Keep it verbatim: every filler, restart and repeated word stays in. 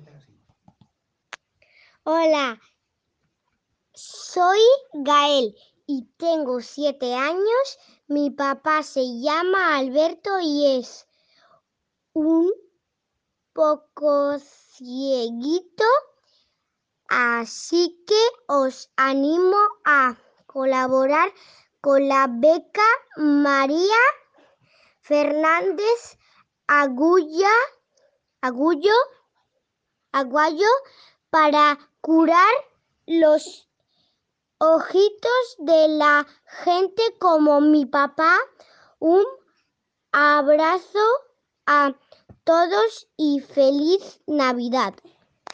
Hola, soy Gael y tengo siete años. Mi papá se llama Alberto y es un poco cieguito, así que os animo a colaborar con la beca María Fernández Agulla, Agullo, Aguayo para curar los ojitos de la gente como mi papá. Un abrazo a todos y feliz Navidad.